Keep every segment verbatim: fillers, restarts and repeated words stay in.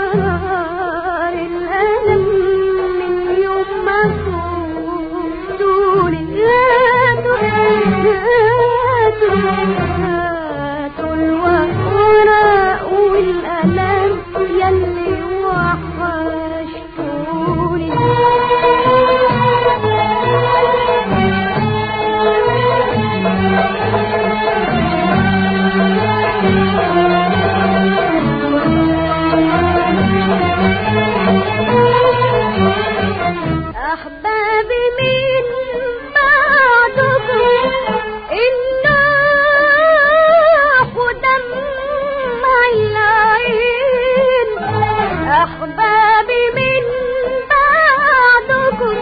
مرار الألم من يوم ما فوتوني. هاتوا هاتوا الوراق والألم يلي وحشتوني. أحبابي من بعدكم النوح ودمع العين. أحبابي من بعدكم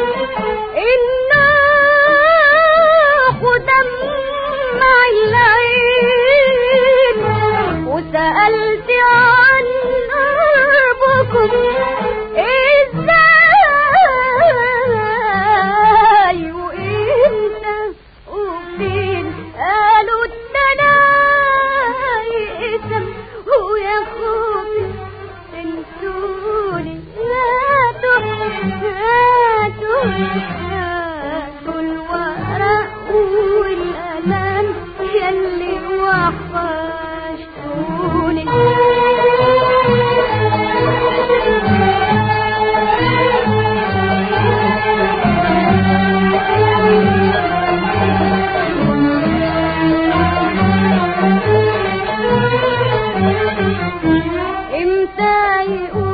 النوح ودمع العين. وسألت عن قربكم ازاي وامتى وفين. قالوا التلاقي ويا خوفي انسوني. هاتوا هاتوا هاتوا الورق والألم يلي وحشتوني. امتى يقول